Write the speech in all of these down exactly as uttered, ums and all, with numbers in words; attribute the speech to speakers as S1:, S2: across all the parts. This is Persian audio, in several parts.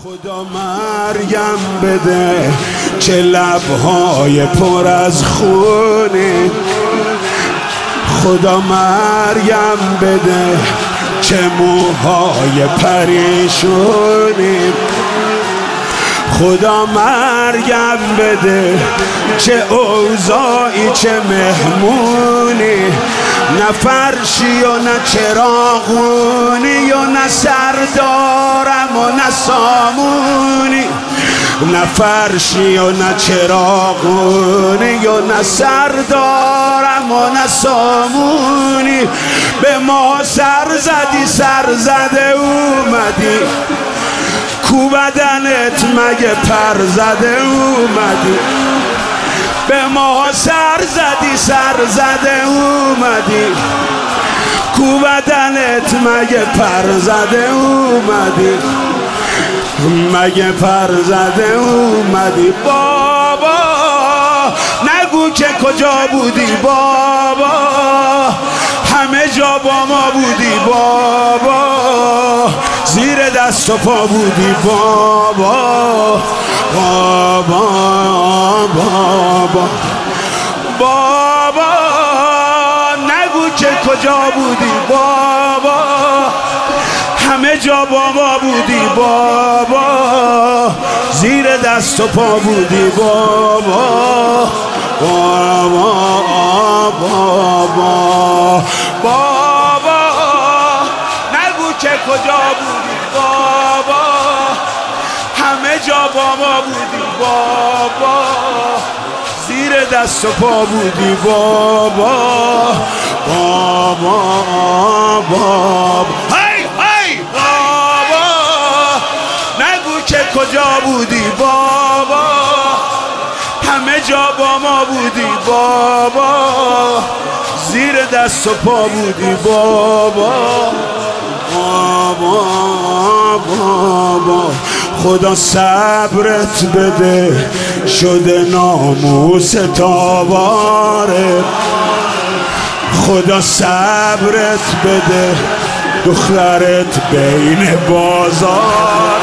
S1: خدا مریم بده چه لبهای پر از خونه، خدا مریم بده چه موهای پریشونه، خدا مریم بده چه اوضاعی چه مهمونی، نه فرشی و نه چراغونی و نه سردارم و نه سامونی، نه فرشی و نه چراغونی و نه سردارم و نه سامونی. به ما سر زدی سر زده اومدی، کو بدنت مگه پر زده اومدی. به ما سر زدی سر زده اومدی، کو بدنت مگه پر زده اومدی، مگه پر زده اومدی. بابا نگو که کجا بودی بابا، همه جا با ما بودی بابا، زیر دست و پا بودی بابا بابا بابا بابا. نگو که کجا بودی بابا، همه جا با ما بودی بابا، زیر دست و پا بودی بابا بابا بابا بابا. نگو که کجا بودی بابا، همه جا با ما بودی بابا، زیر دست و پا بودی بابا بابا بابا. هی هی بابا نگو که کجا بودی بابا، همه جا با ما بودی بابا، زیر دست و پا بودی بابا بابا بابا. خدا صبرت بده شده ناموس تاباره، خدا صبرت بده دخترت بین بازار،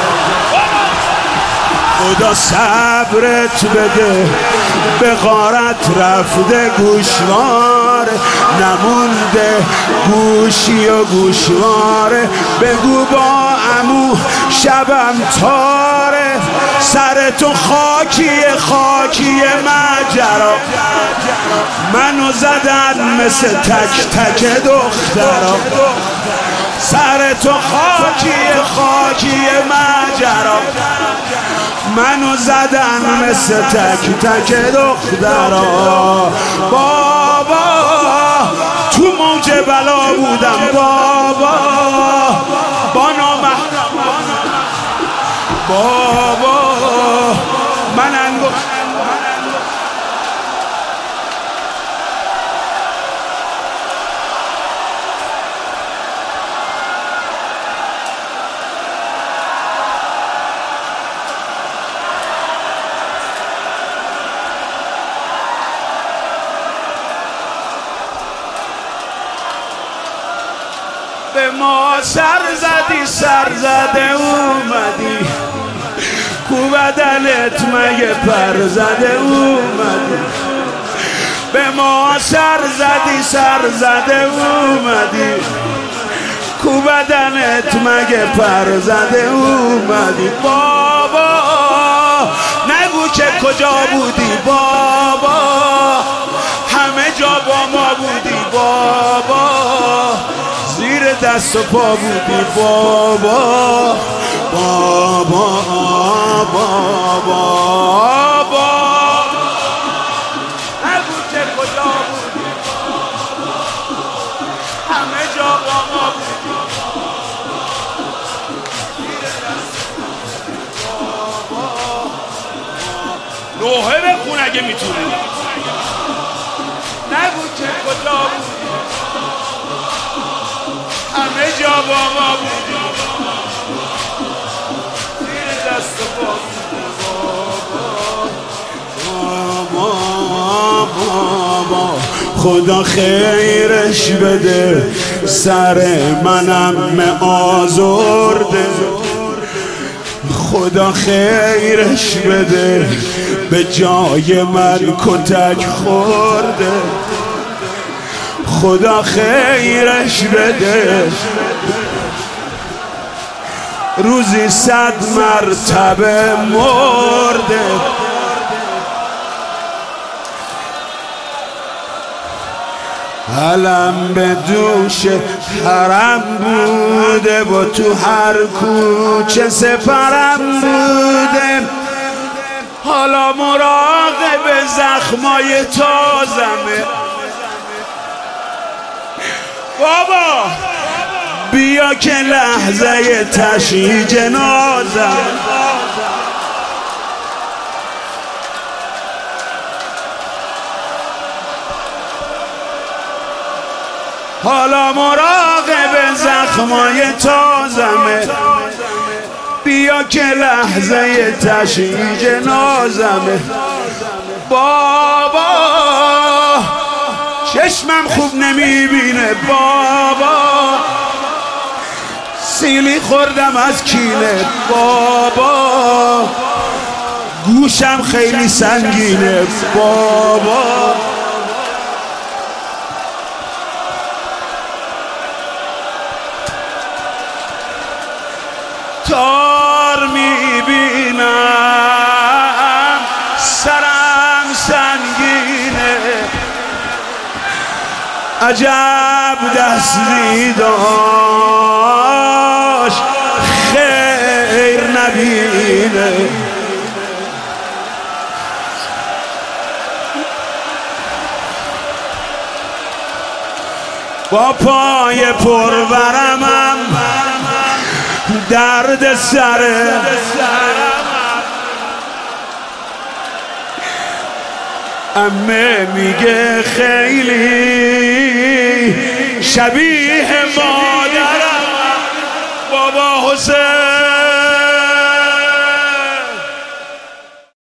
S1: خدا صبرت بده به غارت رفته گوشواره، نمونده گوشی و گوشواره. بگو با عمو شبم تاره، سر تو خاکیه خاکیه مجرا، منو زدن مثل تک تک دخترا، سر تو خاکیه خاکیه مجرا، منو زدن مثل تک تک دخترا. بابا تو موج بلا بودم بابا، با نامحرم بابا من انگو به ما سر زدی سر زده اومدی، کو بدنت مگه پر زده اومدی. به ما سر زدی سر زده اومدی، کو بدنت مگه پر زده اومدی. بابا نگو که کجا بودی بابا، همه جا با ما بودی بابا، زیر دست و پا بودی بابا بابا بابا بابا. نگو که کجا بودی، همه جا با ما بودی، زیر دست و پا بودی بابا. نوحه بخون اگه میتونی. نگو که کجا بودی، همه جا با ما بودی، زیر دست و پا بودی بابا. خدا خیرش بده سر منم آزرده، خدا خیرش بده، به جای من کتک خورده. خدا خیرش بده، روزی صد مرتبه مرده. علم به دوش حرم بوده و تو هر کوچه سپرم بوده. حالا مراقب زخمای تازمه. بابا بیا که لحظه تشییع جنازم. حالا مراقب زخمای تازمه. بیا که لحظه تشییع جنازمه. بابا چشمم خوب نمیبینه بابا، سیلی خوردم از کینه بابا، گوشم خیلی سنگینه بابا. تار میبینم سرم سنگینه، عجب دستی داشت خیر نبینه. با پای پرورمم درد سره، عمه میگه خیلی شبیه مادرم. بابا حسین